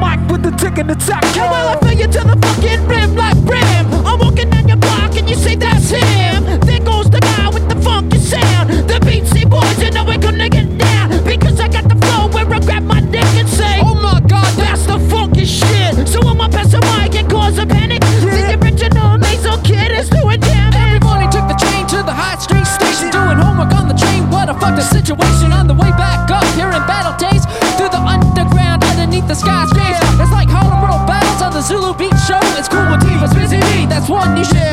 mic with the tick and the tack. And while I fill you to the fucking rim like brim, I'm walking down your block and you say that's him. There goes the guy with the funky sound. The Beatsy Boys, you know we're gonna get down, because I got the flow where I grab my dick and say, oh my god, that's the funky shit. So I'ma pass the mic and cause a panic. The original nasal kid is doing damage. Everybody took the train to the High Street station, doing homework on the train. What a fucked up situation. On the way back up here in Battle Days, through the underground, underneath the skyscrapers. It's like Harlem World battles on the Zulu Beat show. It's cool when T was busy. That's one you should